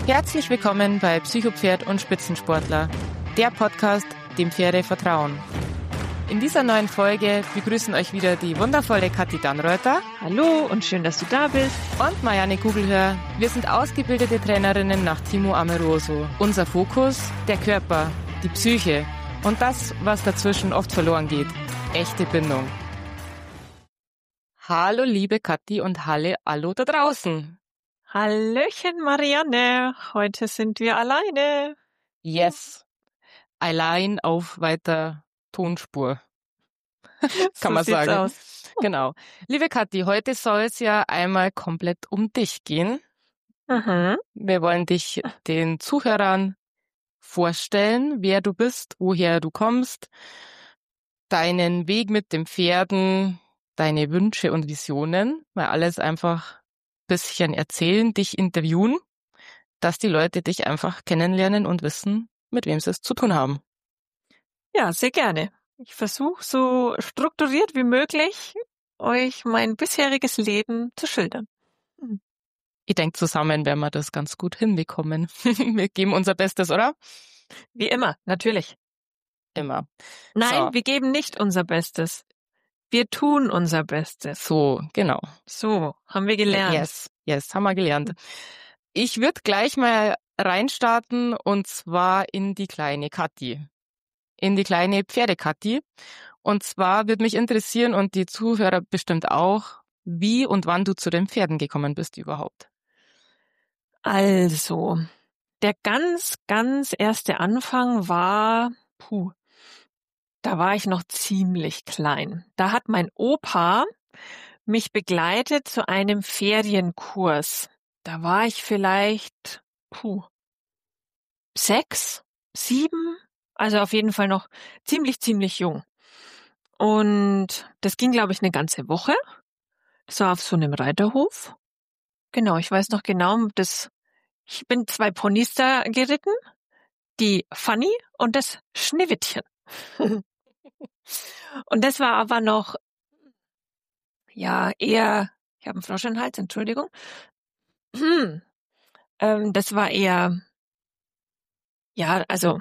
Herzlich willkommen bei Psychopferd und Spitzensportler, der Podcast, dem Pferde vertrauen. In dieser neuen Folge begrüßen euch wieder die wundervolle Kathi Dannreuther. Hallo und schön, dass du da bist. Und Marianne Kugelhör. Wir sind ausgebildete Trainerinnen nach Timo Amoroso. Unser Fokus, der Körper, die Psyche und das, was dazwischen oft verloren geht. Echte Bindung. Hallo liebe Kathi und hallo da draußen. Hallöchen Marianne, heute sind wir alleine. Yes, allein auf weiter Tonspur, kann man sagen. Aus. Genau. Liebe Kathi, heute soll es ja einmal komplett um dich gehen. Wir wollen dich den Zuhörern vorstellen, wer du bist, woher du kommst, deinen Weg mit den Pferden, deine Wünsche und Visionen, mal alles einfach bisschen erzählen, dich interviewen, dass die Leute dich einfach kennenlernen und wissen, mit wem sie es zu tun haben. Ja, sehr gerne. Ich versuche so strukturiert wie möglich, euch mein bisheriges Leben zu schildern. Ich denke, zusammen werden wir das ganz gut hinbekommen. Wir geben unser Bestes, oder? Wie immer, natürlich. Immer. Nein, so. Wir geben nicht unser Bestes. Wir tun unser Bestes. So, genau. So, haben wir gelernt. Yes, haben wir gelernt. Ich würde gleich mal reinstarten und zwar in die kleine Kathi. In die kleine Pferde-Kathi. Und zwar würde mich interessieren und die Zuhörer bestimmt auch, wie und wann du zu den Pferden gekommen bist überhaupt. Also, der ganz erste Anfang war, da war ich noch ziemlich klein. Da hat mein Opa mich begleitet zu einem Ferienkurs. Da war ich vielleicht 6, 7, also auf jeden Fall noch ziemlich jung. Und das ging, glaube ich, eine ganze Woche. Das war auf so einem Reiterhof. Genau, ich weiß noch genau, ich bin 2 Ponys da geritten, die Fanny und das Schneewittchen. Und das war aber noch, ja, eher, ich habe einen Frosch im Hals, Entschuldigung. Das war eher, ja, also,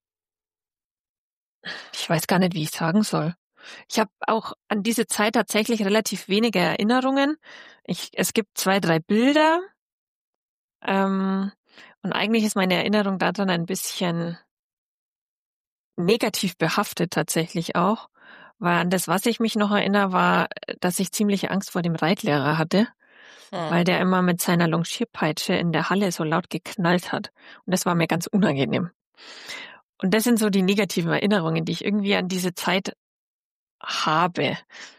ich weiß gar nicht, wie ich sagen soll. Ich habe auch an diese Zeit tatsächlich relativ wenige Erinnerungen. Es gibt 2, 3 Bilder. Und eigentlich ist meine Erinnerung daran ein bisschen negativ behaftet tatsächlich auch. Weil an das, was ich mich noch erinnere, war, dass ich ziemliche Angst vor dem Reitlehrer hatte. Weil der immer mit seiner Longierpeitsche in der Halle so laut geknallt hat. Und das war mir ganz unangenehm. Und das sind so die negativen Erinnerungen, die ich irgendwie an diese Zeit habe.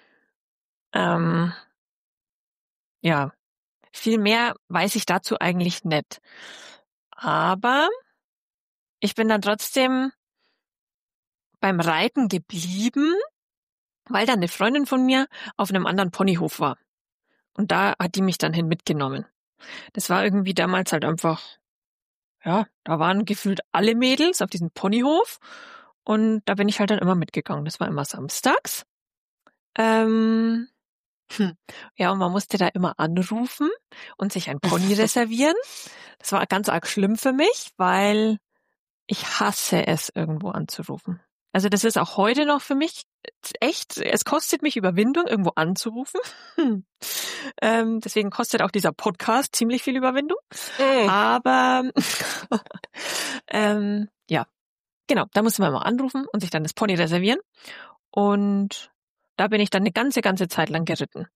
Ja, viel mehr weiß ich dazu eigentlich nicht. Aber ich bin dann trotzdem beim Reiten geblieben, weil dann eine Freundin von mir auf einem anderen Ponyhof war. Und da hat die mich dann hin mitgenommen. Das war irgendwie damals halt einfach, ja, da waren gefühlt alle Mädels auf diesem Ponyhof und da bin ich halt dann immer mitgegangen. Das war immer samstags. Ja, und man musste da immer anrufen und sich ein Pony reservieren. Das war ganz arg schlimm für mich, weil ich hasse es, irgendwo anzurufen. Also das ist auch heute noch für mich echt, es kostet mich Überwindung, irgendwo anzurufen. Deswegen kostet auch dieser Podcast ziemlich viel Überwindung. Aber ja, genau, da musste man mal anrufen und sich dann das Pony reservieren. Und da bin ich dann eine ganze Zeit lang geritten.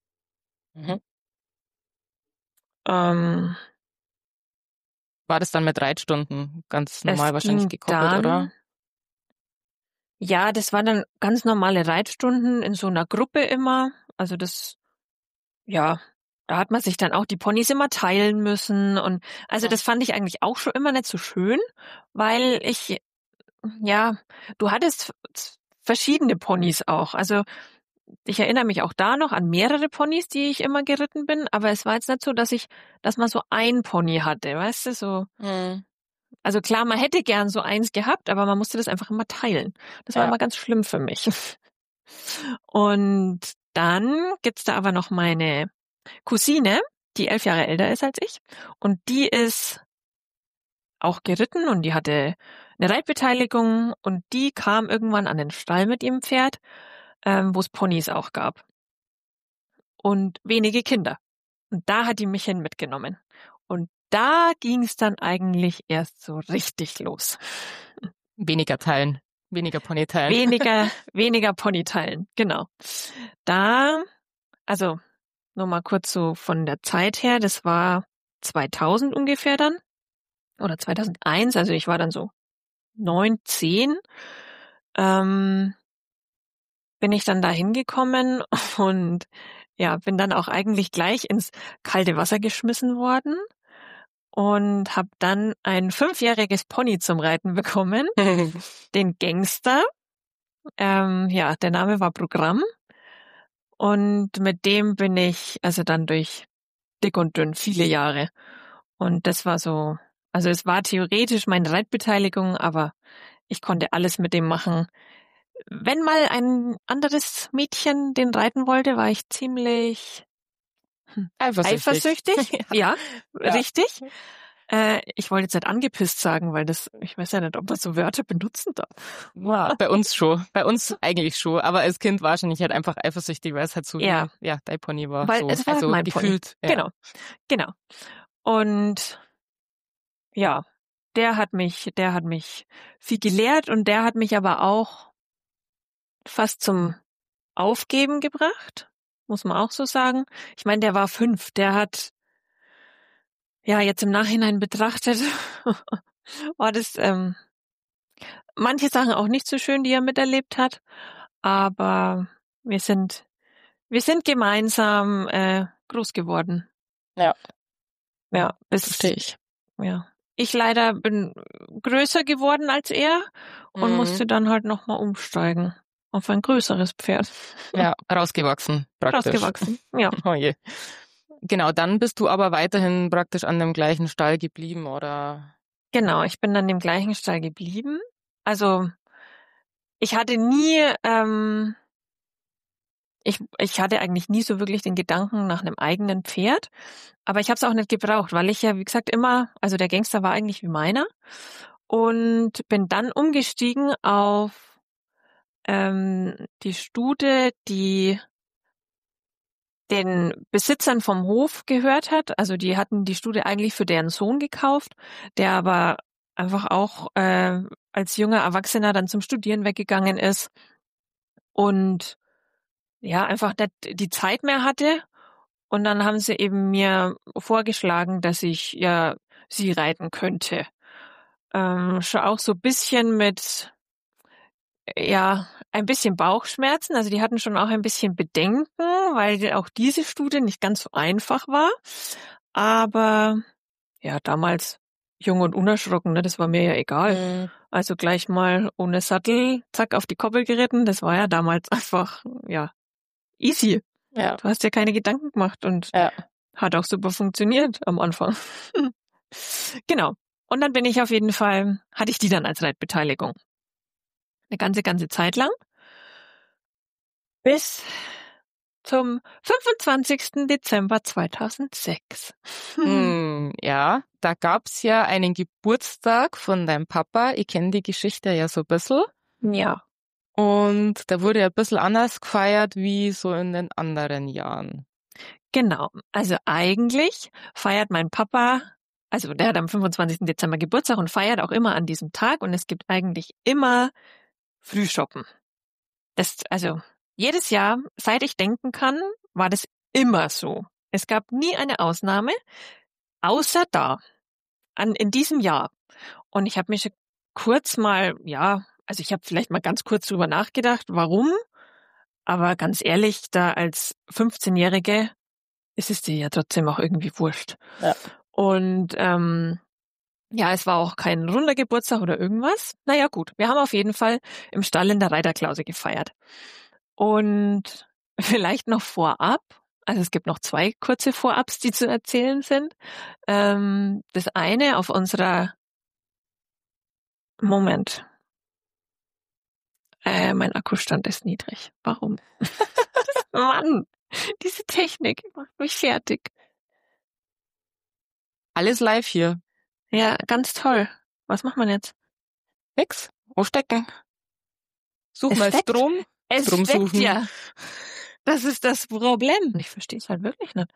War das dann mit Reitstunden ganz normal wahrscheinlich gekoppelt, oder? Ja, das waren dann ganz normale Reitstunden in so einer Gruppe immer. Also das, ja, da hat man sich dann auch die Ponys immer teilen müssen. Und also das fand ich eigentlich auch schon immer nicht so schön, weil du hattest verschiedene Ponys auch. Also ich erinnere mich auch da noch an mehrere Ponys, die ich immer geritten bin, aber es war jetzt nicht so, dass man so ein Pony hatte, weißt du, so. Also klar, man hätte gern so eins gehabt, aber man musste das einfach immer teilen. Das war immer ganz schlimm für mich. Und dann gibt's da aber noch meine Cousine, die 11 Jahre älter ist als ich. Und die ist auch geritten und die hatte eine Reitbeteiligung und die kam irgendwann an den Stall mit ihrem Pferd, wo es Ponys auch gab. Und wenige Kinder. Und da hat die mich hin mitgenommen. Und da ging es dann eigentlich erst so richtig los. Weniger teilen, weniger Ponyteilen. Weniger Ponyteilen, genau. Da, also nur mal kurz so von der Zeit her, das war 2000 ungefähr dann. Oder 2001, also ich war dann so 9, 10. Bin ich dann da hingekommen und ja, bin dann auch eigentlich gleich ins kalte Wasser geschmissen worden und habe dann ein 5-jähriges Pony zum Reiten bekommen, den Gangster. Ja, der Name war Programm und mit dem bin ich also dann durch dick und dünn viele Jahre. Und das war so, also es war theoretisch meine Reitbeteiligung, aber ich konnte alles mit dem machen. Wenn mal ein anderes Mädchen den reiten wollte, war ich ziemlich eifersüchtig. Ja, richtig. Ich wollte jetzt nicht angepisst sagen, weil ich weiß ja nicht, ob man so Wörter benutzen darf. Ja, bei uns schon. Bei uns eigentlich schon. Aber als Kind wahrscheinlich halt einfach eifersüchtig, weil es halt so ja, dein Pony war. Weil so, es war also mein gefühlt. Pony. Ja. Genau. Und ja, der hat mich viel gelehrt und der hat mich aber auch fast zum Aufgeben gebracht, muss man auch so sagen. Ich meine, der war 5, der hat ja jetzt im Nachhinein betrachtet, war das manche Sachen auch nicht so schön, die er miterlebt hat, aber wir sind gemeinsam groß geworden. Ja. Ja, verstehe ich. Ja. Ich leider bin größer geworden als er und musste dann halt nochmal umsteigen auf ein größeres Pferd. Ja, rausgewachsen praktisch. Rausgewachsen, ja. Oh je. Genau, dann bist du aber weiterhin praktisch an dem gleichen Stall geblieben, oder? Genau, ich bin an dem gleichen Stall geblieben. Also ich hatte nie, ich hatte eigentlich nie so wirklich den Gedanken nach einem eigenen Pferd, aber ich habe es auch nicht gebraucht, weil ich ja, wie gesagt, immer, also der Gangster war eigentlich wie meiner und bin dann umgestiegen auf die Stute, die den Besitzern vom Hof gehört hat. Also die hatten die Stute eigentlich für deren Sohn gekauft, der aber einfach auch als junger Erwachsener dann zum Studieren weggegangen ist und ja, einfach nicht die Zeit mehr hatte. Und dann haben sie eben mir vorgeschlagen, dass ich ja sie reiten könnte. Schon auch so ein bisschen mit, ja, ein bisschen Bauchschmerzen. Also die hatten schon auch ein bisschen Bedenken, weil auch diese Stute nicht ganz so einfach war. Aber ja, damals jung und unerschrocken, ne, das war mir ja egal. Mhm. Also gleich mal ohne Sattel, zack, auf die Koppel geritten. Das war ja damals einfach, ja, easy. Ja. Du hast ja keine Gedanken gemacht und hat auch super funktioniert am Anfang. Genau. Und dann hatte ich die dann als Reitbeteiligung. Eine ganze Zeit lang. Bis zum 25. Dezember 2006. Ja, da gab's ja einen Geburtstag von deinem Papa. Ich kenne die Geschichte ja so ein bisschen. Ja. Und da wurde ja ein bisschen anders gefeiert wie so in den anderen Jahren. Genau. Also eigentlich feiert mein Papa, also der hat am 25. Dezember Geburtstag und feiert auch immer an diesem Tag und es gibt eigentlich immer Frühschoppen. Also jedes Jahr, seit ich denken kann, war das immer so. Es gab nie eine Ausnahme, außer in diesem Jahr. Und ich habe mich kurz mal, also ich habe vielleicht mal ganz kurz drüber nachgedacht, warum. Aber ganz ehrlich, da als 15-Jährige ist es dir ja trotzdem auch irgendwie wurscht. Ja. Und es war auch kein runder Geburtstag oder irgendwas. Naja gut, wir haben auf jeden Fall im Stall in der Reiterklause gefeiert. Und vielleicht noch vorab, also es gibt noch 2 kurze Vorabs, die zu erzählen sind. Das eine auf unserer Moment. Mein Akkustand ist niedrig. Warum? Mann, diese Technik macht mich fertig. Alles live hier. Ja, ganz toll. Was macht man jetzt? Nix. Anstecken. Such Es mal steckt. Strom. Es Strom steckt suchen. ja. Das ist das Problem. Ich verstehe es halt wirklich nicht.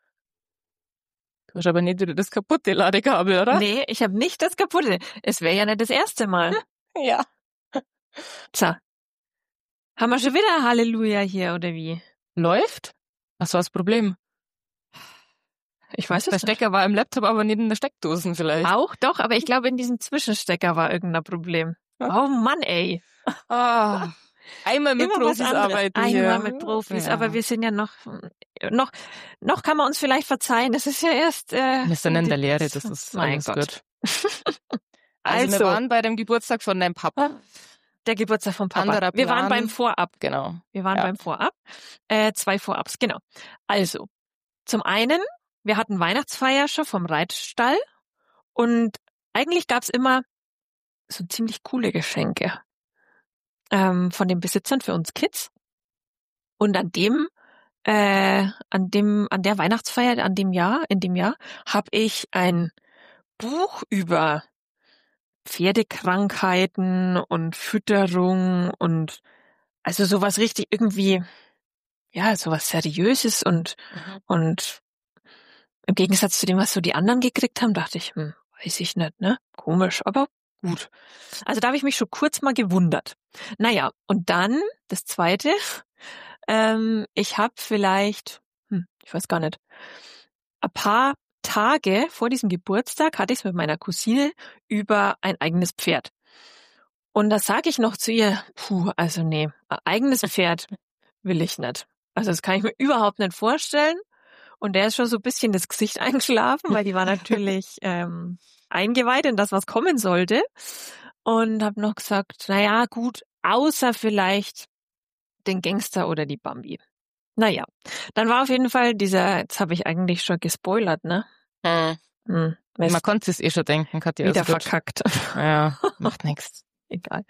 Du hast aber nicht wieder das kaputte Ladekabel, oder? Nee, ich habe nicht das kaputte. Es wäre ja nicht das erste Mal. Ja. So. Haben wir schon wieder Halleluja hier, oder wie? Läuft? Was war das Problem? Ich weiß es Der nicht. Stecker war im Laptop, aber nicht in der Steckdose vielleicht. Auch doch, aber ich glaube, in diesem Zwischenstecker war irgendein Problem. Oh Mann, ey. Ah, einmal mit Immer was Profis anderes. arbeiten hier. Einmal mit Profis, Ja. aber wir sind ja noch kann man uns vielleicht verzeihen. Das ist ja erst. Wir sind in der Lehre, das ist mein alles Gott. gut. Also wir waren bei dem Geburtstag von deinem Papa. Der Geburtstag von Papa. Anderer Wir waren Plan. beim Vorab. Genau. Wir waren beim Vorab. 2 Vorabs, genau. Also, zum einen, wir hatten Weihnachtsfeier schon vom Reitstall und eigentlich gab's immer so ziemlich coole Geschenke von den Besitzern für uns Kids. Und an der Weihnachtsfeier, in dem Jahr, habe ich ein Buch über Pferdekrankheiten und Fütterung und also sowas richtig irgendwie, ja, sowas Seriöses und im Gegensatz zu dem, was so die anderen gekriegt haben, dachte ich, weiß ich nicht, ne? Komisch, aber gut. Also da habe ich mich schon kurz mal gewundert. Naja, und dann das Zweite, ich habe vielleicht, ich weiß gar nicht, ein paar Tage vor diesem Geburtstag hatte ich es mit meiner Cousine über ein eigenes Pferd. Und da sage ich noch zu ihr, also nee, ein eigenes Pferd will ich nicht. Also das kann ich mir überhaupt nicht vorstellen. Und der ist schon so ein bisschen das Gesicht eingeschlafen, weil die war natürlich eingeweiht in das, was kommen sollte. Und habe noch gesagt, naja, gut, außer vielleicht den Gangster oder die Bambi. Naja, dann war auf jeden Fall jetzt habe ich eigentlich schon gespoilert, ne? Man konnte es eh schon denken, Katja. Wieder verkackt. Ja, macht nichts. Egal.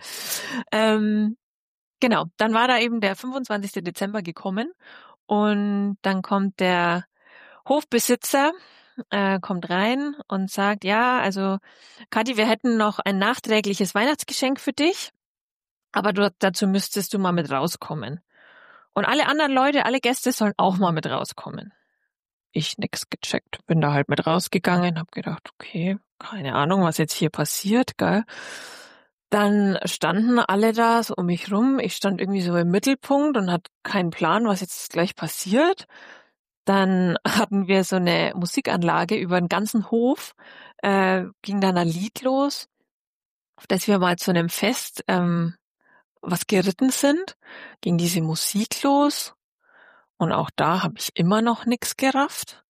Genau, dann war da eben der 25. Dezember gekommen und dann kommt der Hofbesitzer, kommt rein und sagt, ja, also Kathi, wir hätten noch ein nachträgliches Weihnachtsgeschenk für dich, aber dazu müsstest du mal mit rauskommen. Und alle anderen Leute, alle Gäste sollen auch mal mit rauskommen. Ich nix gecheckt, bin da halt mit rausgegangen, hab gedacht, okay, keine Ahnung, was jetzt hier passiert, gell. Dann standen alle da so um mich rum. Ich stand irgendwie so im Mittelpunkt und hatte keinen Plan, was jetzt gleich passiert. Dann hatten wir so eine Musikanlage über den ganzen Hof, ging dann ein Lied los, auf das wir mal zu einem Fest was geritten sind, ging diese Musik los und auch da habe ich immer noch nichts gerafft.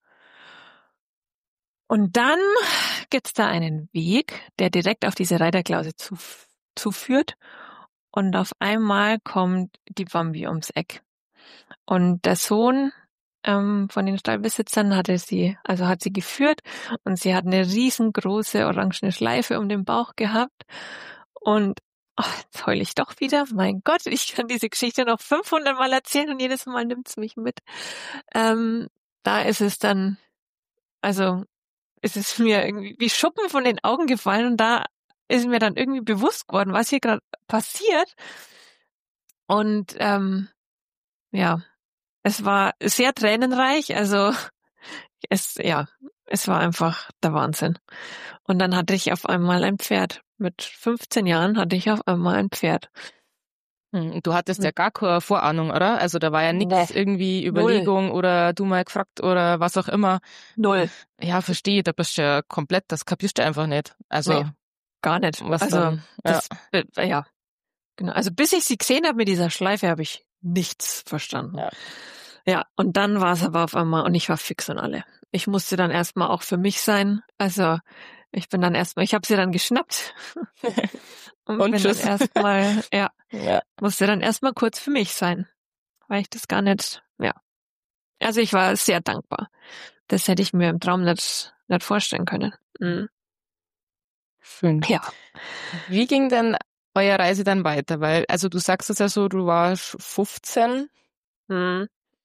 Und dann gibt's da einen Weg, der direkt auf diese Reiterklause zuführt und auf einmal kommt die Bambi ums Eck. Und der Sohn von den Stallbesitzern hat sie geführt und sie hat eine riesengroße orangene Schleife um den Bauch gehabt und jetzt heule ich doch wieder. Mein Gott, ich kann diese Geschichte noch 500 Mal erzählen und jedes Mal nimmt's mich mit. Da ist es dann, also ist es mir irgendwie wie Schuppen von den Augen gefallen und da ist mir dann irgendwie bewusst geworden, was hier gerade passiert. Und ja, es war sehr tränenreich, also es war einfach der Wahnsinn. Und dann hatte ich auf einmal ein Pferd. Mit 15 Jahren hatte ich auf einmal ein Pferd. Du hattest ja gar keine Vorahnung, oder? Also da war ja nichts irgendwie Überlegung oder du mal gefragt oder was auch immer. Null. Ja, verstehe, da bist du ja komplett, das kapierst du einfach nicht. Also gar nicht. Was also dann? ja, genau. Also bis ich sie gesehen habe mit dieser Schleife, habe ich nichts verstanden. Ja, und dann war es aber auf einmal und ich war fix und alle. Ich musste dann erstmal auch für mich sein. Also ich habe sie dann geschnappt und bin tschüss. dann erstmal, musste dann erstmal kurz für mich sein, weil ich das gar nicht, Also ich war sehr dankbar. Das hätte ich mir im Traum nicht vorstellen können. Schön. Ja. Wie ging denn eure Reise dann weiter? Weil, also du sagst es ja so, du warst 15.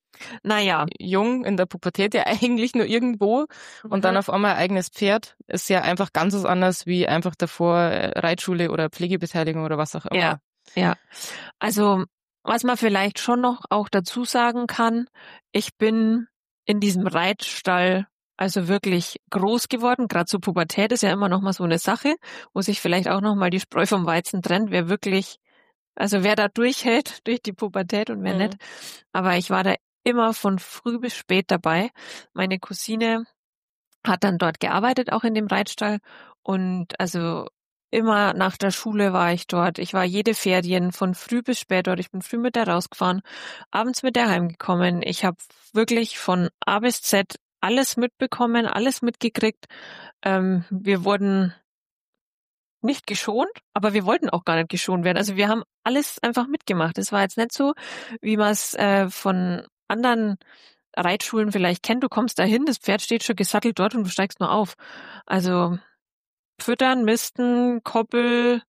Naja. Jung in der Pubertät ja eigentlich nur irgendwo und dann auf einmal ein eigenes Pferd ist ja einfach ganz was anderes wie einfach davor Reitschule oder Pflegebeteiligung oder was auch immer. Ja. Also, was man vielleicht schon noch auch dazu sagen kann, ich bin in diesem Reitstall also wirklich groß geworden. Gerade so Pubertät ist ja immer noch mal so eine Sache, wo sich vielleicht auch noch mal die Spreu vom Weizen trennt, wer da durchhält durch die Pubertät und wer nicht. Aber ich war da immer von früh bis spät dabei. Meine Cousine hat dann dort gearbeitet, auch in dem Reitstall. Und also immer nach der Schule war ich dort. Ich war jede Ferien von früh bis spät dort. Ich bin früh mit der rausgefahren, abends mit der heimgekommen. Ich habe wirklich von A bis Z alles mitbekommen, alles mitgekriegt. Wir wurden nicht geschont, aber wir wollten auch gar nicht geschont werden. Also wir haben alles einfach mitgemacht. Es war jetzt nicht so, wie man es von anderen Reitschulen vielleicht kennt. Du kommst dahin, das Pferd steht schon gesattelt dort und du steigst nur auf. Also Füttern, Misten, Koppel,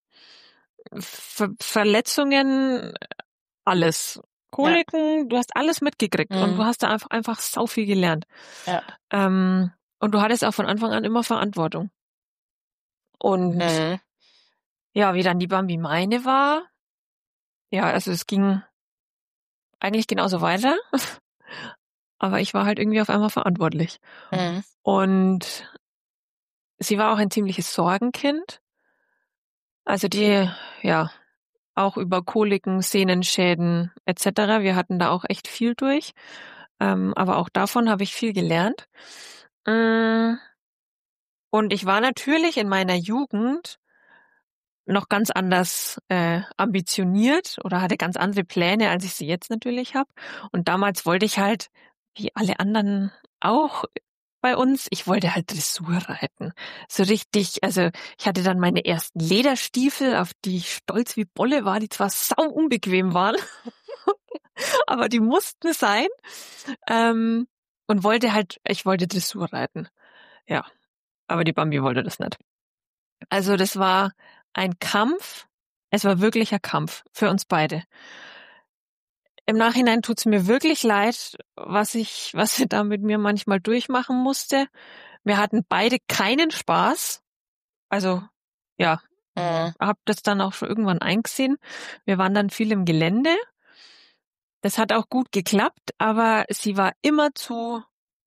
Verletzungen, alles. Koliken, du hast alles mitgekriegt und du hast da einfach sau viel gelernt. Ja. Und du hattest auch von Anfang an immer Verantwortung. Und ja, wie dann die Bambi meine war, ja, also es ging eigentlich genauso weiter, aber ich war halt irgendwie auf einmal verantwortlich. Und sie war auch ein ziemliches Sorgenkind. Also die, ja, auch über Koliken, Sehnenschäden etc. Wir hatten da auch echt viel durch. Aber auch davon habe ich viel gelernt. Und ich war natürlich in meiner Jugend noch ganz anders ambitioniert oder hatte ganz andere Pläne, als ich sie jetzt natürlich habe. Und damals wollte ich halt, wie alle anderen auch bei uns, ich wollte halt Dressur reiten. So richtig, also ich hatte dann meine ersten Lederstiefel, auf die ich stolz wie Bolle war, die zwar sau unbequem waren, aber die mussten sein. Und ich wollte Dressur reiten. Ja, aber die Bambi wollte das nicht. Also das war ein Kampf. Es war wirklich ein Kampf für uns beide. Im Nachhinein tut's mir wirklich leid, was sie da mit mir manchmal durchmachen musste. Wir hatten beide keinen Spaß. Also, ja, hab das dann auch schon irgendwann eingesehen. Wir waren dann viel im Gelände. Das hat auch gut geklappt, aber sie war immer zu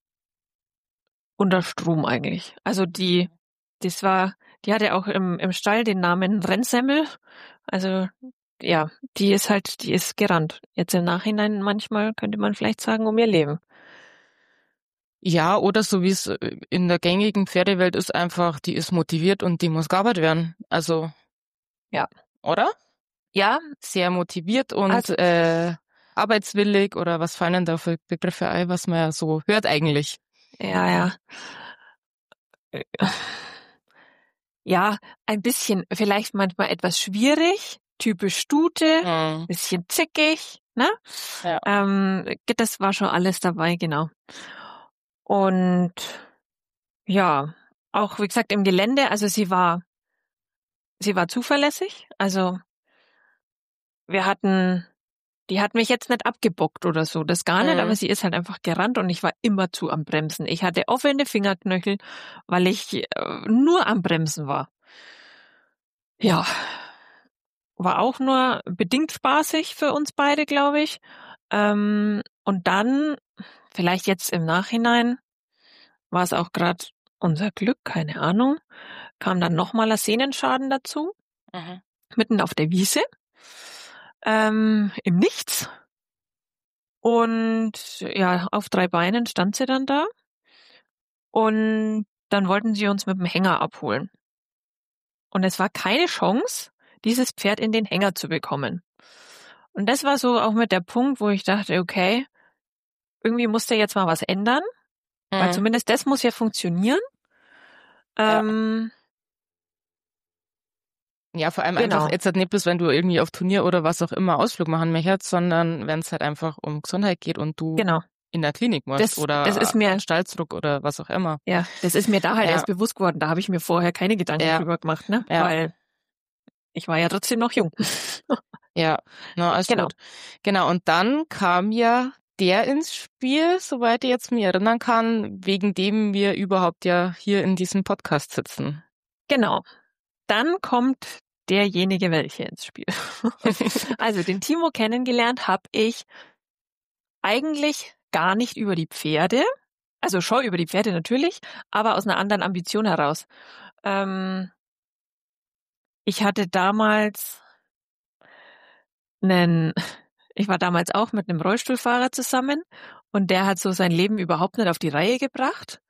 unter Strom eigentlich. Also die hatte auch im Stall den Namen Rennsemmel. Also ja, die ist gerannt. Jetzt im Nachhinein manchmal könnte man vielleicht sagen, um ihr Leben. Ja, oder so wie es in der gängigen Pferdewelt ist, einfach, die ist motiviert und die muss gearbeitet werden. Also, ja. Oder? Ja. Sehr motiviert und arbeitswillig oder was fallen da für Begriffe ein, was man ja so hört eigentlich. Ja. Ja, ein bisschen, vielleicht manchmal etwas schwierig, typisch Stute, bisschen zickig, ne? Ja. Das war schon alles dabei, genau. Und ja, auch wie gesagt im Gelände, also sie war zuverlässig, also die hat mich jetzt nicht abgebockt oder so, das gar nicht, aber sie ist halt einfach gerannt und ich war immer zu am Bremsen. Ich hatte offene Fingerknöchel, weil ich nur am Bremsen war. Ja, war auch nur bedingt spaßig für uns beide, glaube ich. Und dann, vielleicht jetzt im Nachhinein, war es auch gerade unser Glück, keine Ahnung, kam dann nochmal ein Sehnenschaden dazu, mitten auf der Wiese, im Nichts. Und ja, auf 3 Beinen stand sie dann da. Und dann wollten sie uns mit dem Hänger abholen. Und es war keine Chance, dieses Pferd in den Hänger zu bekommen. Und das war so auch mit der Punkt, wo ich dachte, okay, irgendwie muss der jetzt mal was ändern, weil zumindest das muss ja funktionieren. Ja, vor allem einfach jetzt halt nicht bloß, wenn du irgendwie auf Turnier oder was auch immer Ausflug machen möchtest, sondern wenn es halt einfach um Gesundheit geht und du in der Klinik musst oder das ist mir Stallzug oder was auch immer. Ja, das ist mir da halt erst bewusst geworden. Da habe ich mir vorher keine Gedanken drüber gemacht, ne? Ja. Weil ich war ja trotzdem noch jung. Ja, alles gut. Genau, und dann kam ja der ins Spiel, soweit ich jetzt mich erinnern kann, wegen dem wir überhaupt ja hier in diesem Podcast sitzen. Genau. Dann kommt derjenige welche ins Spiel. Also den Timo kennengelernt habe ich eigentlich gar nicht über die Pferde, also schon über die Pferde natürlich, aber aus einer anderen Ambition heraus. Ich hatte damals ich war damals auch mit einem Rollstuhlfahrer zusammen und der hat so sein Leben überhaupt nicht auf die Reihe gebracht.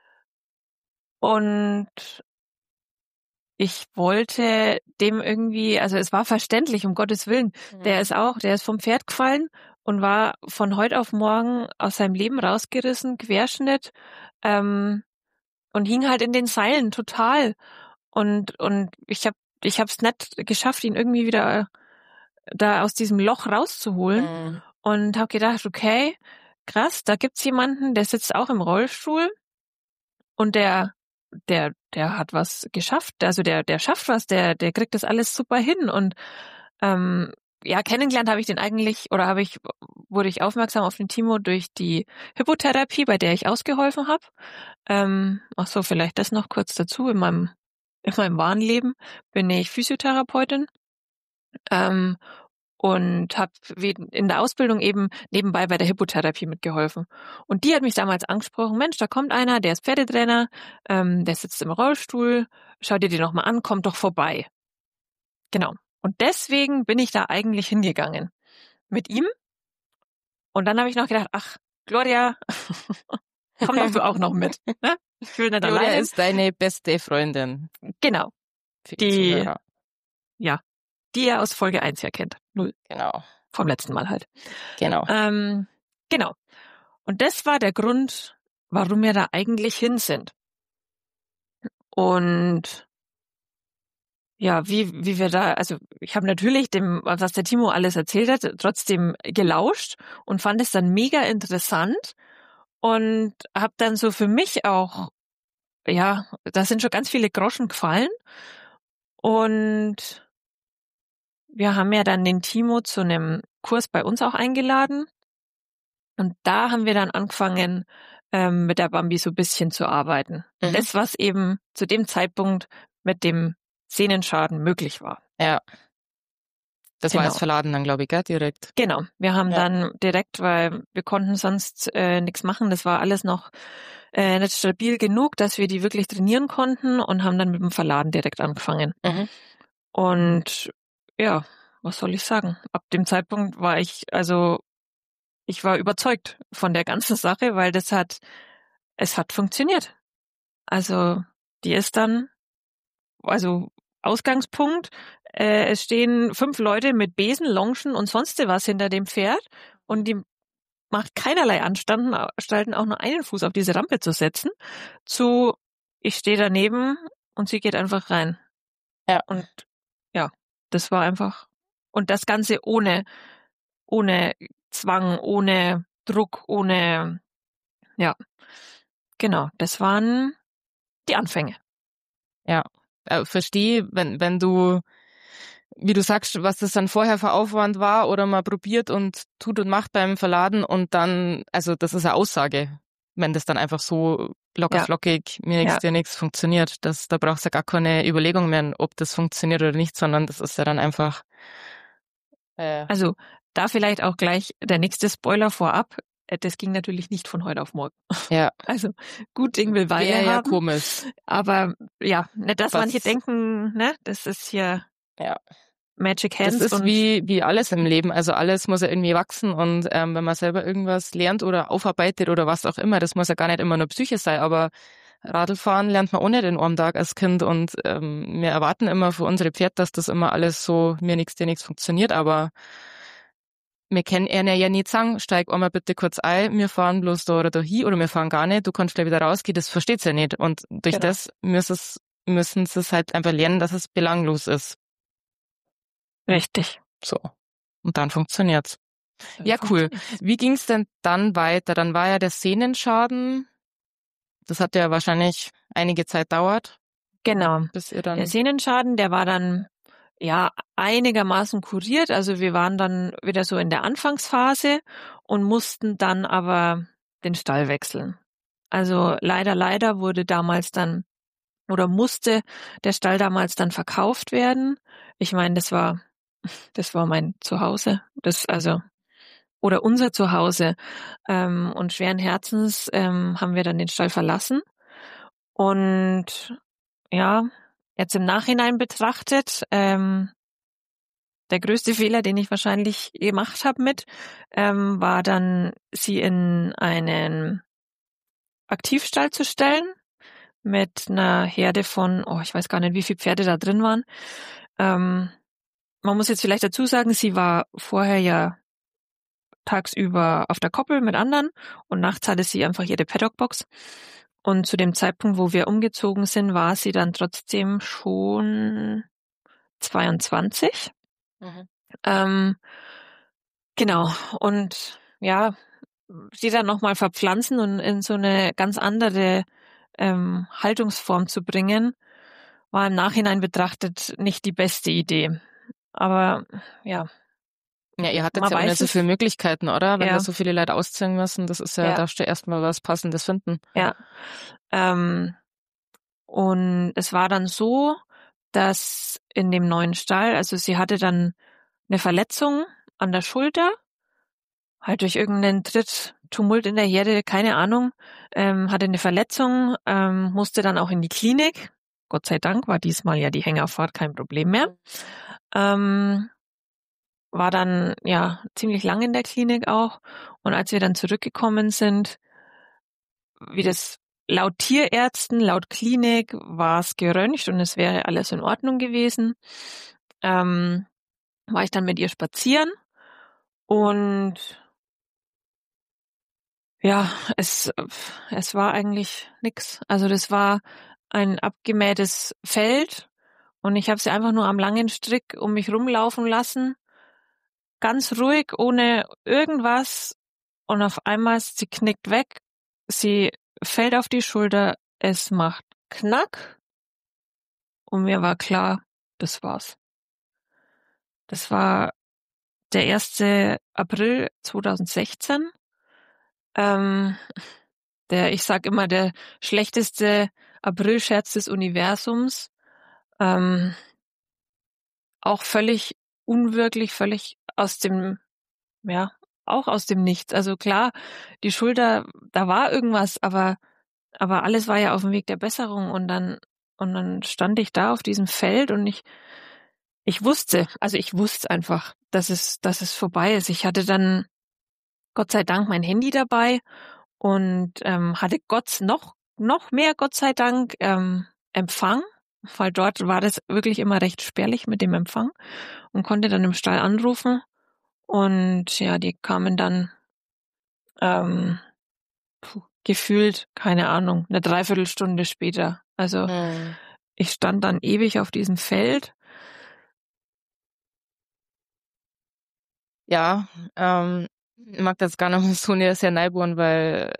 Und ich wollte dem irgendwie, also es war verständlich, um Gottes Willen. Der ist vom Pferd gefallen und war von heute auf morgen aus seinem Leben rausgerissen, Querschnitt, und hing halt in den Seilen total. Und ich hab's nicht geschafft, ihn irgendwie wieder da aus diesem Loch rauszuholen. Und habe gedacht, okay, krass, da gibt's jemanden, der sitzt auch im Rollstuhl und der hat was geschafft, also der schafft was, der kriegt das alles super hin. Und kennengelernt habe ich den eigentlich, oder wurde ich aufmerksam auf den Timo durch die Hypotherapie, bei der ich ausgeholfen habe. Ach so, vielleicht das noch kurz dazu. In meinem wahren Leben bin ich Physiotherapeutin. Und habe in der Ausbildung eben nebenbei bei der Hypotherapie mitgeholfen. Und die hat mich damals angesprochen, Mensch, da kommt einer, der ist Pferdetrainer, der sitzt im Rollstuhl, schau dir den nochmal an, komm doch vorbei. Genau. Und deswegen bin ich da eigentlich hingegangen mit ihm. Und dann habe ich noch gedacht, ach, Gloria, komm doch du auch noch mit. Ne? Ich will nicht Gloria alleine. ist deine beste Freundin. Genau. Die ihr aus Folge 1 ja kennt. 0. Genau. Vom letzten Mal halt. Genau. Genau. Und das war der Grund, warum wir da eigentlich hin sind. Und ja, wie wir da, also ich habe natürlich was der Timo alles erzählt hat, trotzdem gelauscht und fand es dann mega interessant und habe dann so für mich auch, ja, da sind schon ganz viele Groschen gefallen. Und wir haben ja dann den Timo zu einem Kurs bei uns auch eingeladen. Und da haben wir dann angefangen, mit der Bambi so ein bisschen zu arbeiten. Das, was eben zu dem Zeitpunkt mit dem Sehnenschaden möglich war. Ja. Das war als Verladen dann, glaube ich, gell, direkt. Genau. Wir haben dann direkt, weil wir konnten sonst nichts machen. Das war alles noch nicht stabil genug, dass wir die wirklich trainieren konnten und haben dann mit dem Verladen direkt angefangen. Und ja, was soll ich sagen? Ab dem Zeitpunkt war ich war überzeugt von der ganzen Sache, weil es hat funktioniert. Also die ist dann, Ausgangspunkt, es stehen 5 Leute mit Besen, Longen und sonst was hinter dem Pferd und die macht keinerlei Anstalten, auch nur einen Fuß auf diese Rampe zu setzen, ich stehe daneben und sie geht einfach rein. Ja. Und ja, das war einfach, und das Ganze ohne Zwang, ohne Druck, ja, genau, das waren die Anfänge. Ja, verstehe, wenn du, wie du sagst, was das dann vorher für Aufwand war oder mal probiert und tut und macht beim Verladen und dann, also das ist eine Aussage, wenn das dann einfach so locker flockig, mir nichts, dir nichts funktioniert, da brauchst du gar keine Überlegung mehr, ob das funktioniert oder nicht, sondern das ist ja dann einfach. Also da vielleicht auch gleich der nächste Spoiler vorab. Das ging natürlich nicht von heute auf morgen. Ja. Also gut Ding will Weile haben. Ja, komisch. Aber ja, nicht, dass manche denken, ne, das ist hier Magic Hands. Das ist wie alles im Leben. Also alles muss ja irgendwie wachsen und wenn man selber irgendwas lernt oder aufarbeitet oder was auch immer, das muss ja gar nicht immer nur Psyche sein, aber Radlfahren lernt man auch nicht in einem Tag als Kind und wir erwarten immer für unsere Pferde, dass das immer alles so mir nichts, dir nichts funktioniert, aber wir können ihnen ja nicht sagen, steig einmal bitte kurz ein, wir fahren bloß da oder da hin oder wir fahren gar nicht, du kannst gleich wieder rausgehen, das versteht sie ja nicht. Und durch das müssen sie es halt einfach lernen, dass es belanglos ist. Richtig. So. Und dann funktioniert's. Ja, cool. Wie ging's denn dann weiter? Dann war ja der Sehnenschaden, das hat ja wahrscheinlich einige Zeit dauert. Genau. Bis ihr dann der Sehnenschaden, der war dann einigermaßen kuriert. Also wir waren dann wieder so in der Anfangsphase und mussten dann aber den Stall wechseln. Also leider wurde damals dann oder musste der Stall damals dann verkauft werden. Ich meine, das war mein Zuhause. Oder unser Zuhause. Und schweren Herzens haben wir dann den Stall verlassen. Und ja, jetzt im Nachhinein betrachtet, der größte Fehler, den ich wahrscheinlich gemacht habe war dann, sie in einen Aktivstall zu stellen mit einer Herde von, ich weiß gar nicht, wie viele Pferde da drin waren. Man muss jetzt vielleicht dazu sagen, sie war vorher ja tagsüber auf der Koppel mit anderen und nachts hatte sie einfach ihre Paddockbox. Und zu dem Zeitpunkt, wo wir umgezogen sind, war sie dann trotzdem schon 22. Genau. Und ja, sie dann nochmal verpflanzen und in so eine ganz andere Haltungsform zu bringen, war im Nachhinein betrachtet nicht die beste Idee. Aber ja. Ja, ihr hattet ja auch nicht so viele Möglichkeiten, oder? Wenn da so viele Leute ausziehen müssen, das ist ja, darfst du erstmal was Passendes finden. Ja. Und es war dann so, dass in dem neuen Stall, also sie hatte dann eine Verletzung an der Schulter, halt durch irgendeinen Tumult in der Herde, keine Ahnung, hatte eine Verletzung, musste dann auch in die Klinik. Gott sei Dank war diesmal ja die Hängerfahrt kein Problem mehr. War dann ja ziemlich lang in der Klinik auch. Und als wir dann zurückgekommen sind, wie das laut Tierärzten, laut Klinik war es geröntgt und es wäre alles in Ordnung gewesen. War ich dann mit ihr spazieren und ja, es war eigentlich nix. Also das war ein abgemähtes Feld und ich habe sie einfach nur am langen Strick um mich rumlaufen lassen, ganz ruhig, ohne irgendwas, und auf einmal sie knickt weg, sie fällt auf die Schulter, es macht Knack und mir war klar, das war's. Das war der 1. April 2016. Ich sag immer, der schlechteste Aprilscherz des Universums. Auch völlig unwirklich, völlig auch aus dem Nichts. Also klar, die Schulter, da war irgendwas, aber alles war ja auf dem Weg der Besserung und dann stand ich da auf diesem Feld und ich wusste einfach, dass es vorbei ist. Ich hatte dann Gott sei Dank mein Handy dabei und hatte noch mehr Gott sei Dank Empfang, weil dort war das wirklich immer recht spärlich mit dem Empfang, und konnte dann im Stall anrufen und ja, die kamen dann gefühlt, keine Ahnung, eine Dreiviertelstunde später. Also ich stand dann ewig auf diesem Feld. Ja, ich mag das gar nicht so sehr neibohren, weil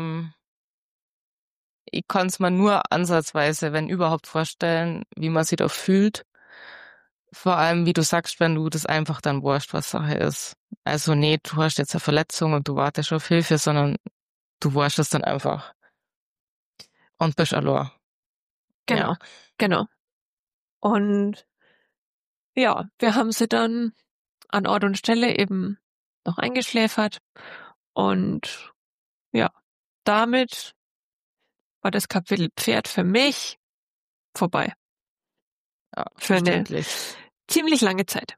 ich kann es mir nur ansatzweise, wenn überhaupt, vorstellen, wie man sich da fühlt. Vor allem, wie du sagst, wenn du das einfach dann wurscht, was Sache ist. Also nicht, du hast jetzt eine Verletzung und du wartest schon auf Hilfe, sondern du wurscht es dann einfach. Und bist allein. Genau. Und ja, wir haben sie dann an Ort und Stelle eben noch eingeschläfert. Und ja, damit war das Kapitel Pferd für mich vorbei. Ja, für eine ziemlich lange Zeit.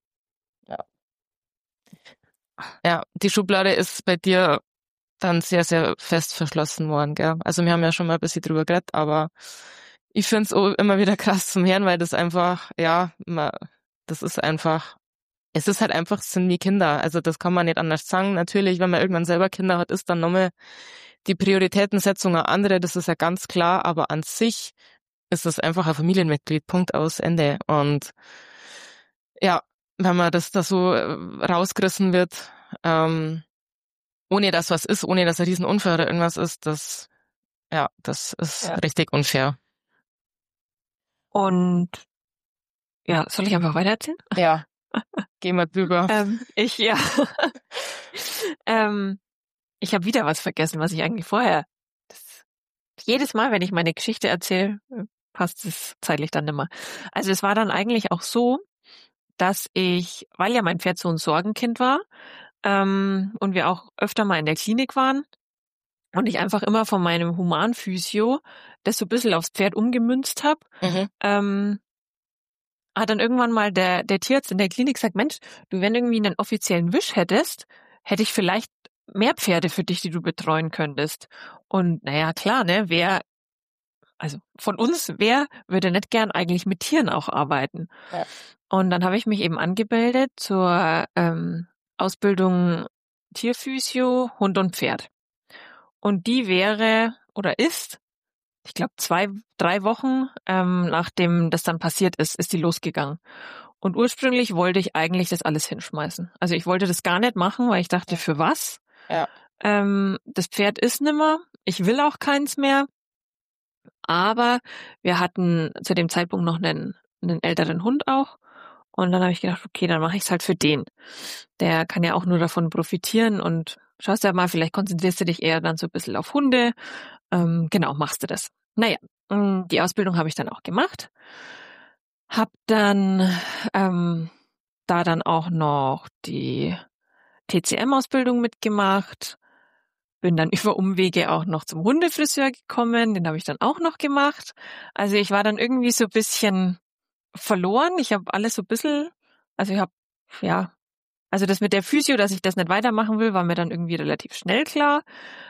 Ja, die Schublade ist bei dir dann sehr, sehr fest verschlossen worden, gell? Also wir haben ja schon mal ein bisschen drüber geredet, aber ich find's auch immer wieder krass zum Hören, weil das einfach, es ist halt einfach, es sind wie Kinder. Also das kann man nicht anders sagen. Natürlich, wenn man irgendwann selber Kinder hat, ist dann nochmal die Prioritätensetzung eine andere, das ist ja ganz klar, aber an sich ist das einfach ein Familienmitglied, Punkt, aus, Ende. Und ja, wenn man das da so rausgerissen wird, ohne dass was ist, ohne dass ein Riesenunfall oder irgendwas ist, das ist richtig unfair. Und ja, soll ich einfach weitererzählen? Ja. Geh mal drüber. Ich habe wieder was vergessen, was ich eigentlich vorher. Jedes Mal, wenn ich meine Geschichte erzähle, passt es zeitlich dann nimmer. Also es war dann eigentlich auch so, dass weil ja mein Pferd so ein Sorgenkind war, und wir auch öfter mal in der Klinik waren und ich einfach immer von meinem Humanphysio das so ein bisschen aufs Pferd umgemünzt habe, hat dann irgendwann mal der Tierarzt in der Klinik gesagt, Mensch, du, wenn du irgendwie einen offiziellen Wisch hättest, hätte ich vielleicht mehr Pferde für dich, die du betreuen könntest. Und naja, klar, ne, wer würde nicht gern eigentlich mit Tieren auch arbeiten? Ja. Und dann habe ich mich eben angemeldet zur Ausbildung Tierphysio, Hund und Pferd. Und die wäre oder ist, ich glaube 2-3 Wochen nachdem das dann passiert ist die losgegangen. Und ursprünglich wollte ich eigentlich das alles hinschmeißen. Also ich wollte das gar nicht machen, weil ich dachte, für was? Ja. Das Pferd ist nimmer, ich will auch keins mehr. Aber wir hatten zu dem Zeitpunkt noch einen älteren Hund auch. Und dann habe ich gedacht, okay, dann mache ich es halt für den. Der kann ja auch nur davon profitieren und schaust ja mal, vielleicht konzentrierst du dich eher dann so ein bisschen auf Hunde. Genau, machst du das. Naja, die Ausbildung habe ich dann auch gemacht. Hab dann da dann auch noch die TCM-Ausbildung mitgemacht. Bin dann über Umwege auch noch zum Hundefriseur gekommen, den habe ich dann auch noch gemacht. Also ich war dann irgendwie so ein bisschen verloren. Ich habe alles so ein bisschen, also das mit der Physio, dass ich das nicht weitermachen will, war mir dann irgendwie relativ schnell klar.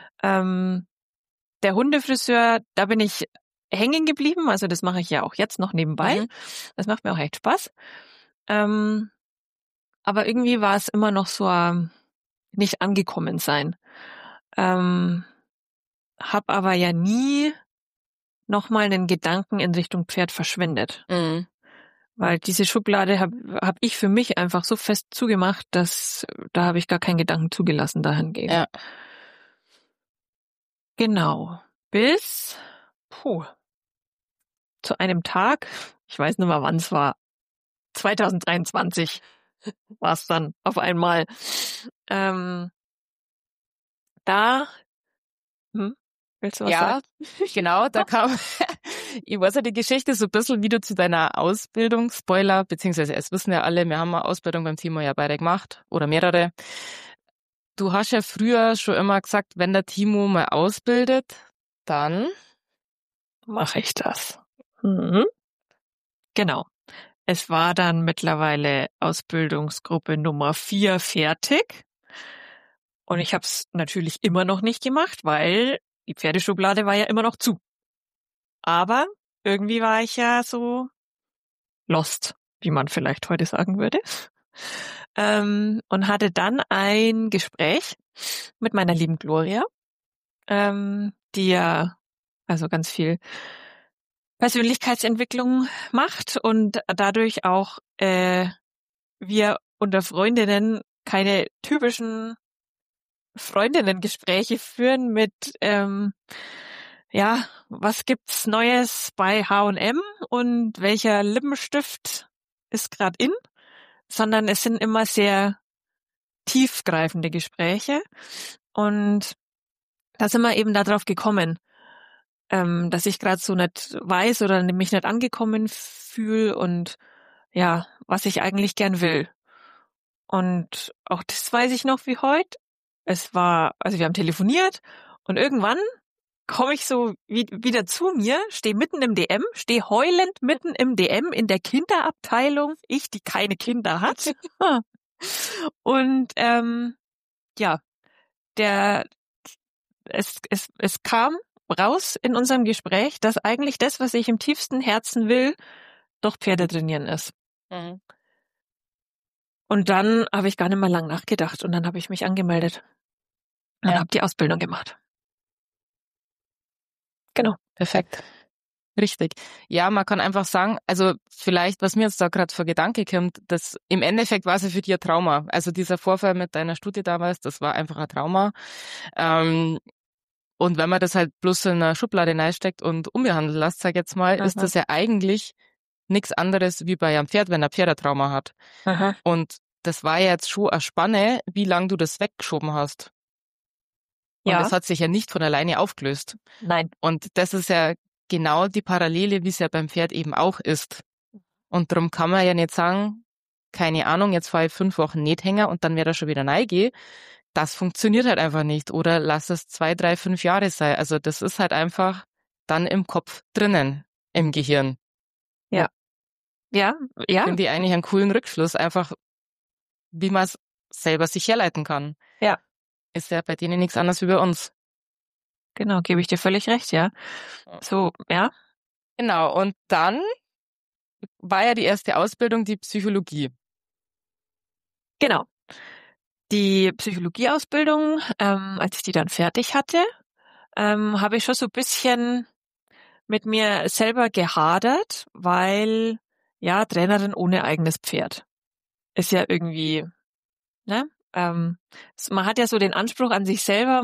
Der Hundefriseur, da bin ich hängen geblieben, also das mache ich ja auch jetzt noch nebenbei. Das macht mir auch echt Spaß. Aber irgendwie war es immer noch so nicht angekommen sein. Hab aber ja nie nochmal einen Gedanken in Richtung Pferd verschwendet. Weil diese Schublade hab ich für mich einfach so fest zugemacht, dass da habe ich gar keinen Gedanken zugelassen dahingehend. Ja. Genau. Bis zu einem Tag, ich weiß nicht mehr wann es war, 2023 war es dann auf einmal. Willst du was sagen? Ja, genau, da kam, ich weiß ja die Geschichte so ein bisschen, wie du zu deiner Ausbildung, Spoiler, beziehungsweise es wissen ja alle, wir haben eine Ausbildung beim Timo ja beide gemacht oder mehrere. Du hast ja früher schon immer gesagt, wenn der Timo mal ausbildet, dann mache ich das. Genau. Es war dann mittlerweile Ausbildungsgruppe Nummer 4 fertig. Und ich habe es natürlich immer noch nicht gemacht, weil die Pferdeschublade war ja immer noch zu. Aber irgendwie war ich ja so lost, wie man vielleicht heute sagen würde. Und hatte dann ein Gespräch mit meiner lieben Gloria, die ja also ganz viel Persönlichkeitsentwicklung macht und dadurch auch wir unter Freundinnen keine typischen Freundinnengespräche führen mit was gibt's Neues bei H&M und welcher Lippenstift ist gerade in, sondern es sind immer sehr tiefgreifende Gespräche und da sind wir eben darauf gekommen, dass ich gerade so nicht weiß oder mich nicht angekommen fühle und ja, was ich eigentlich gern will. Und auch das weiß ich noch wie heute. Wir haben telefoniert und irgendwann komme ich so wieder zu mir, stehe mitten im DM, stehe heulend mitten im DM in der Kinderabteilung, ich, die keine Kinder hat. Und es kam raus in unserem Gespräch, dass eigentlich das, was ich im tiefsten Herzen will, doch Pferde trainieren ist. Und dann habe ich gar nicht mehr lang nachgedacht und dann habe ich mich angemeldet und habe die Ausbildung gemacht. Genau. Perfekt. Richtig. Ja, man kann einfach sagen, also vielleicht, was mir jetzt da gerade für Gedanke kommt, dass im Endeffekt war es ja für dich ein Trauma. Also dieser Vorfall mit deiner Studie damals, das war einfach ein Trauma. Und wenn man das halt bloß in einer Schublade reinsteckt und umbehandelt lässt, sag ich jetzt mal, ist das ja eigentlich nichts anderes wie bei einem Pferd, wenn ein Pferd ein Trauma hat. Und das war ja jetzt schon eine Spanne, wie lange du das weggeschoben hast. Und Ja. das hat sich ja nicht von alleine aufgelöst. Nein. Und das ist ja genau die Parallele, wie es ja beim Pferd eben auch ist. Und darum kann man ja nicht sagen, keine Ahnung, jetzt fahre ich 5 Wochen Nethänger und dann werde ich schon wieder neige. Das funktioniert halt einfach nicht. Oder lass es 2, 3, 5 Jahre sein. Also das ist halt einfach dann im Kopf drinnen, im Gehirn. Ja. Ja, ja. Finde ich eigentlich einen coolen Rückschluss, einfach wie man es selber sich herleiten kann. Ja. Ist ja bei denen nichts anderes wie bei uns. Genau, gebe ich dir völlig recht, ja. So, ja. Genau, und dann war ja die erste Ausbildung die Psychologie. Genau. Die Psychologieausbildung, als ich die dann fertig hatte, habe ich schon so ein bisschen mit mir selber gehadert, weil, ja, Trainerin ohne eigenes Pferd ist ja irgendwie, ne? Man hat ja so den Anspruch an sich selber,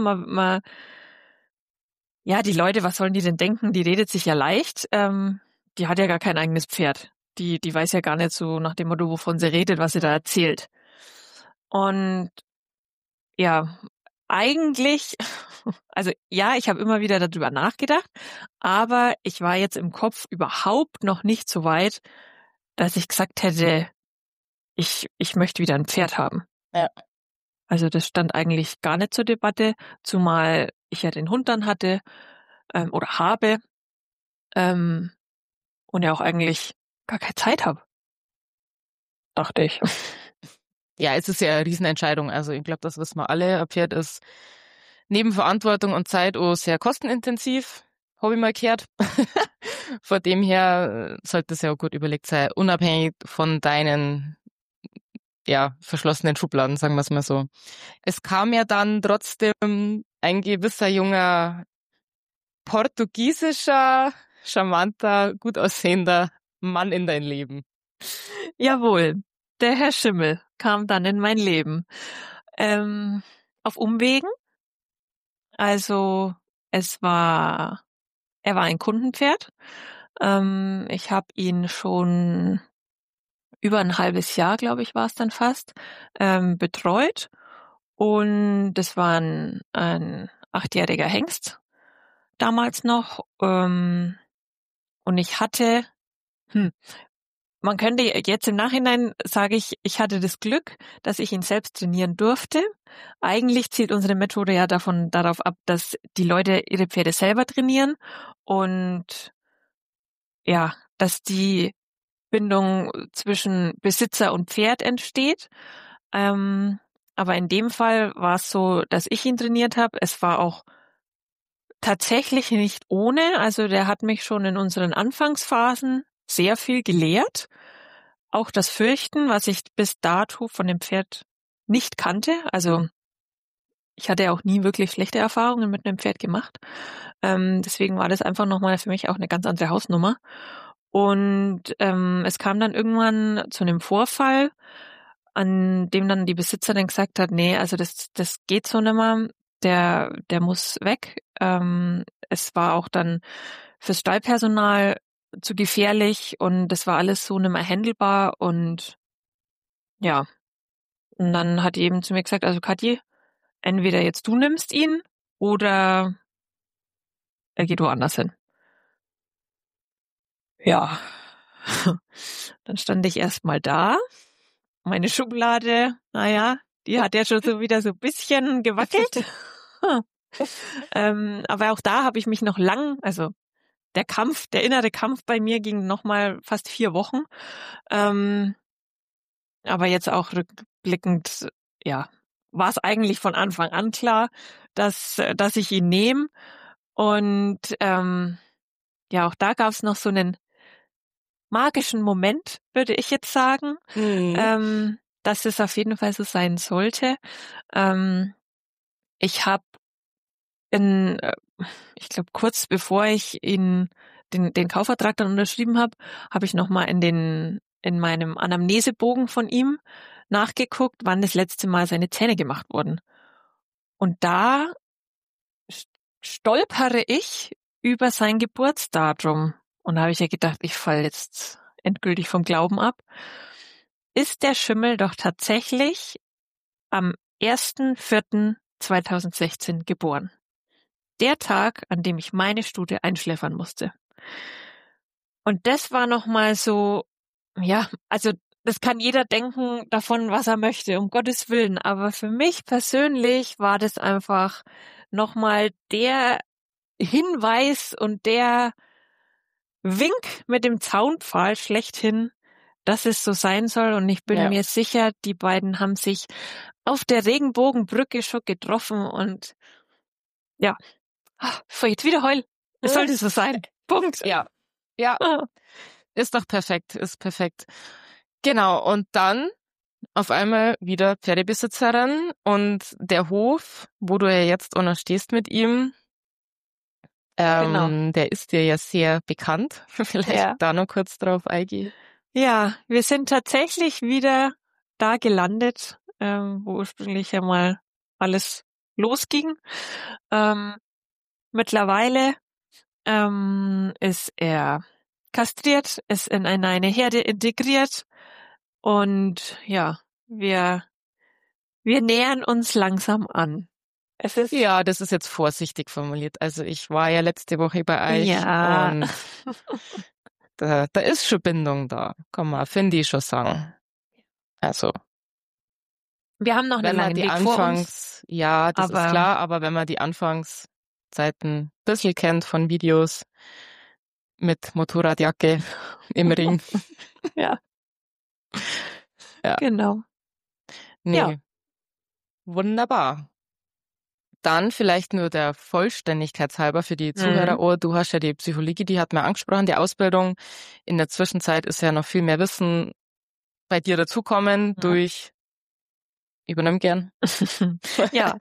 ja, die Leute, was sollen die denn denken? Die redet sich ja leicht. Die hat ja gar kein eigenes Pferd. Die weiß ja gar nicht so nach dem Motto, wovon sie redet, was sie da erzählt. Und ja, eigentlich, also ja, ich habe immer wieder darüber nachgedacht, aber ich war jetzt im Kopf überhaupt noch nicht so weit, dass ich gesagt hätte, ich möchte wieder ein Pferd haben. Ja. Also das stand eigentlich gar nicht zur Debatte, zumal ich ja den Hund dann hatte oder habe und ja auch eigentlich gar keine Zeit habe, dachte ich. Ja, es ist ja eine Riesenentscheidung. Also ich glaube, das wissen wir alle. Ein Pferd ist neben Verantwortung und Zeit auch sehr kostenintensiv, habe ich mal gehört. Von dem her sollte es ja auch gut überlegt sein, unabhängig von deinen verschlossenen Schubladen, sagen wir es mal so. Es kam ja dann trotzdem ein gewisser junger portugiesischer, charmanter, gut aussehender Mann in dein Leben. Jawohl, der Herr Schimmel kam dann in mein Leben. Auf Umwegen. Also er war ein Kundenpferd. Ich habe ihn schon über ein halbes Jahr, glaube ich, war es dann fast, betreut. Und das war ein 8-jähriger Hengst damals noch. Und ich hatte, man könnte jetzt im Nachhinein sage ich hatte das Glück, dass ich ihn selbst trainieren durfte. Eigentlich zielt unsere Methode ja darauf ab, dass die Leute ihre Pferde selber trainieren und ja, dass die Bindung zwischen Besitzer und Pferd entsteht. Aber in dem Fall war es so, dass ich ihn trainiert habe. Es war auch tatsächlich nicht ohne. Also der hat mich schon in unseren Anfangsphasen sehr viel gelehrt. Auch das Fürchten, was ich bis dato von dem Pferd nicht kannte. Also ich hatte auch nie wirklich schlechte Erfahrungen mit einem Pferd gemacht. Deswegen war das einfach nochmal für mich auch eine ganz andere Hausnummer. Und es kam dann irgendwann zu einem Vorfall, an dem dann die Besitzerin gesagt hat, nee, also das geht so nimmer, der muss weg. Es war auch dann fürs Stallpersonal zu gefährlich und das war alles so nimmer handelbar und ja. Und dann hat die eben zu mir gesagt, also Katji, entweder jetzt du nimmst ihn oder er geht woanders hin. Ja. Dann stand ich erstmal da. Meine Schublade, naja, die hat ja schon so wieder so ein bisschen gewackelt. Aber auch da habe ich mich noch also der innere Kampf bei mir ging nochmal fast 4 Wochen. Aber jetzt auch rückblickend, ja, war es eigentlich von Anfang an klar, dass ich ihn nehme. Und ja, auch da gab es noch so einen magischen Moment, würde ich jetzt sagen, dass es auf jeden Fall so sein sollte. Ich habe ich glaube, kurz bevor ich den Kaufvertrag dann unterschrieben habe, habe ich nochmal in meinem Anamnesebogen von ihm nachgeguckt, wann das letzte Mal seine Zähne gemacht wurden. Und da stolpere ich über sein Geburtsdatum. Und da habe ich ja gedacht, ich falle jetzt endgültig vom Glauben ab. ist der Schimmel doch tatsächlich am 1.4.2016 geboren. Der Tag, an dem ich meine Stute einschläfern musste. Und das war nochmal so, ja, also das kann jeder denken davon, was er möchte, um Gottes Willen. Aber für mich persönlich war das einfach nochmal der Hinweis und der Wink mit dem Zaunpfahl schlechthin, dass es so sein soll. Und ich bin mir sicher, die beiden haben sich auf der Regenbogenbrücke schon getroffen und ja, bevor ich jetzt wieder heul, es sollte so sein. Punkt. Ja, ist doch perfekt, ist perfekt. Genau, und dann auf einmal wieder Pferdebesitzerin und der Hof, wo du ja jetzt auch noch stehst mit ihm, Genau. der ist dir ja sehr bekannt. Vielleicht da noch kurz drauf eingehen. Ja, wir sind tatsächlich wieder da gelandet, wo ursprünglich ja mal alles losging. Mittlerweile ist er kastriert, ist in eine Herde integriert und ja, wir nähern uns langsam an. Ja, das ist jetzt vorsichtig formuliert. Also ich war ja letzte Woche bei euch und da ist schon Bindung da, kann man, finde ich schon sagen. Also wir haben noch einen langen Weg vor uns. Ja, das ist klar, aber wenn man die Anfangszeiten ein bisschen kennt von Videos mit Motorradjacke im Ring. Ja. Ja. Genau. Nee. Ja. Wunderbar. Dann vielleicht nur der Vollständigkeit halber für die Zuhörer. Du hast ja die Psychologie, die hat man angesprochen, die Ausbildung. In der Zwischenzeit ist ja noch viel mehr Wissen bei dir dazukommen durch, übernimm gern. Ja,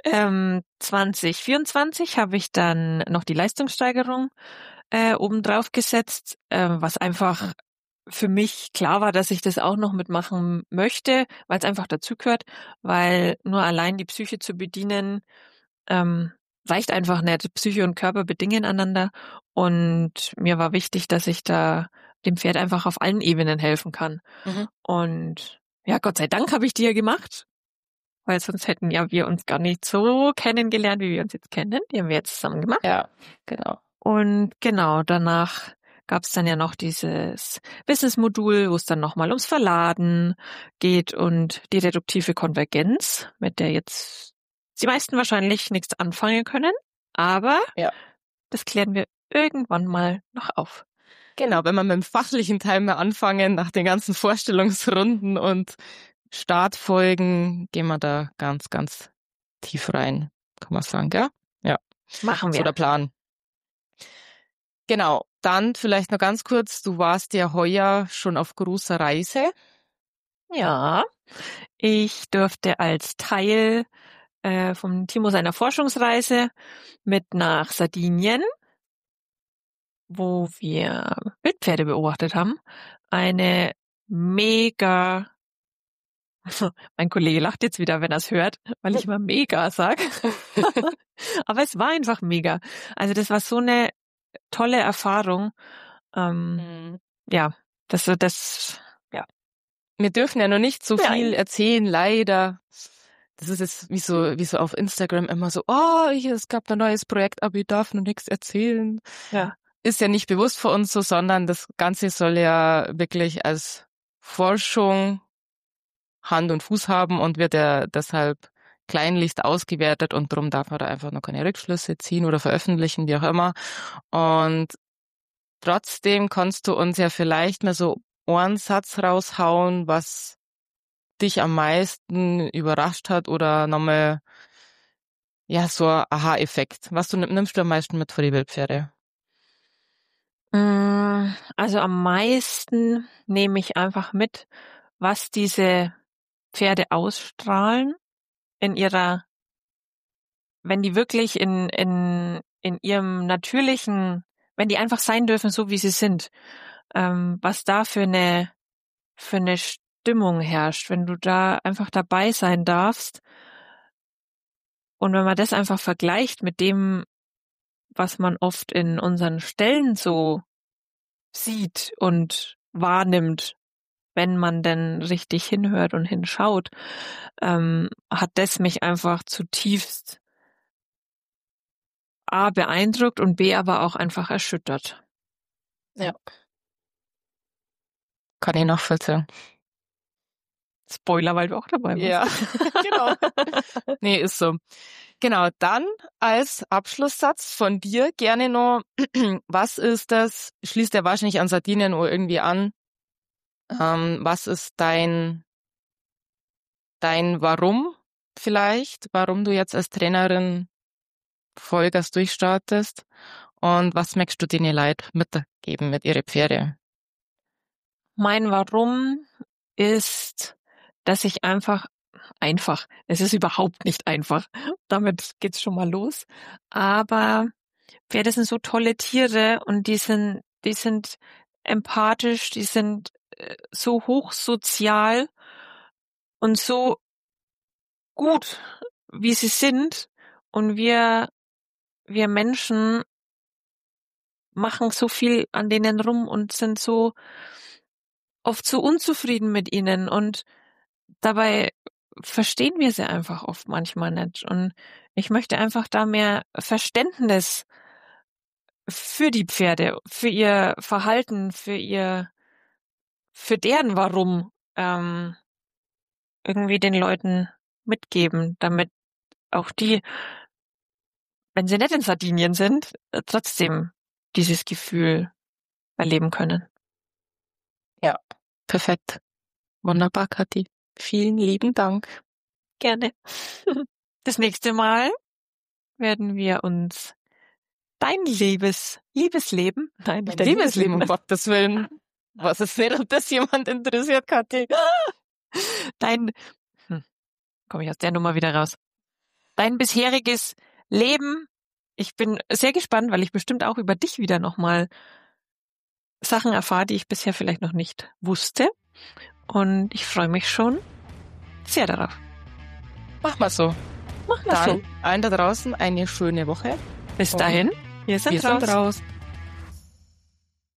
2024 habe ich dann noch die Leistungssteigerung obendrauf gesetzt, was einfach für mich klar war, dass ich das auch noch mitmachen möchte, weil es einfach dazu gehört, weil nur allein die Psyche zu bedienen reicht einfach nicht. Psyche und Körper bedingen einander und mir war wichtig, dass ich da dem Pferd einfach auf allen Ebenen helfen kann. Und ja, Gott sei Dank habe ich die ja gemacht, weil sonst hätten ja wir uns gar nicht so kennengelernt, wie wir uns jetzt kennen. Die haben wir jetzt zusammen gemacht. Ja, genau. Und genau, danach gab es dann ja noch dieses Business-Modul, wo es dann nochmal ums Verladen geht und die reduktive Konvergenz, mit der jetzt die meisten wahrscheinlich nichts anfangen können, aber das klären wir irgendwann mal noch auf. Genau, wenn wir mit dem fachlichen Teil mal anfangen, nach den ganzen Vorstellungsrunden und Startfolgen, gehen wir da ganz, ganz tief rein, kann man sagen, gell? Ja. Machen wir. So der Plan. Genau, dann vielleicht noch ganz kurz, du warst ja heuer schon auf großer Reise. Ja, ich durfte als Teil vom Timo seiner Forschungsreise mit nach Sardinien, wo wir Wildpferde beobachtet haben. Eine mega, mein Kollege lacht jetzt wieder, wenn er es hört, weil ich immer mega sage. Aber es war einfach mega. Also das war so eine tolle Erfahrung. Ja, ja. Wir dürfen ja noch nicht so viel erzählen, leider. Das ist jetzt wie so auf Instagram immer so, es gab ein neues Projekt, aber ich darf noch nichts erzählen. Ja. Ist ja nicht bewusst für uns so, sondern das Ganze soll ja wirklich als Forschung Hand und Fuß haben und wird ja deshalb kleinlichst ausgewertet und darum darf man da einfach noch keine Rückschlüsse ziehen oder veröffentlichen, wie auch immer. Und trotzdem kannst du uns ja vielleicht mal so einen Satz raushauen, was dich am meisten überrascht hat oder nochmal, so ein Aha-Effekt. Was nimmst du am meisten mit für die Wildpferde? Also am meisten nehme ich einfach mit, was diese Pferde ausstrahlen wenn die wirklich in ihrem natürlichen, wenn die einfach sein dürfen, so wie sie sind, was da für eine Stimmung herrscht, wenn du da einfach dabei sein darfst. Und wenn man das einfach vergleicht mit dem, was man oft in unseren Ställen so sieht und wahrnimmt, wenn man denn richtig hinhört und hinschaut, hat das mich einfach zutiefst A, beeindruckt und B, aber auch einfach erschüttert. Ja. Kann ich nachvollziehen. Spoiler, weil du auch dabei bist. Ja, genau. Nee, ist so. Genau, dann als Abschlusssatz von dir gerne noch, was ist das, schließt ja wahrscheinlich an Sardinien oder irgendwie an, was ist dein Warum vielleicht, warum du jetzt als Trainerin Vollgas durchstartest und was möchtest du den Leuten mitgeben mit ihren Pferde? Mein Warum ist, dass ich es ist überhaupt nicht einfach, damit geht's schon mal los, aber Pferde sind so tolle Tiere und die sind empathisch, die sind so hochsozial und so gut, wie sie sind, und wir Menschen machen so viel an denen rum und sind so oft so unzufrieden mit ihnen, und dabei verstehen wir sie einfach oft manchmal nicht. Und ich möchte einfach da mehr Verständnis für die Pferde, für ihr Verhalten, für deren Warum irgendwie den Leuten mitgeben, damit auch die, wenn sie nicht in Sardinien sind, trotzdem dieses Gefühl erleben können. Ja, perfekt. Wunderbar, Kathi. Vielen lieben Dank. Gerne. Das nächste Mal werden wir uns dein Liebesleben, nein, nicht dein Liebesleben, um Gottes Willen. Was ist nicht, ob das jemand interessiert, Kathi? Komme ich aus der Nummer wieder raus. Dein bisheriges Leben. Ich bin sehr gespannt, weil ich bestimmt auch über dich wieder nochmal Sachen erfahre, die ich bisher vielleicht noch nicht wusste. Und ich freue mich schon sehr darauf. Mach mal so. Allen da draußen eine schöne Woche. Bis dahin, wir sind raus.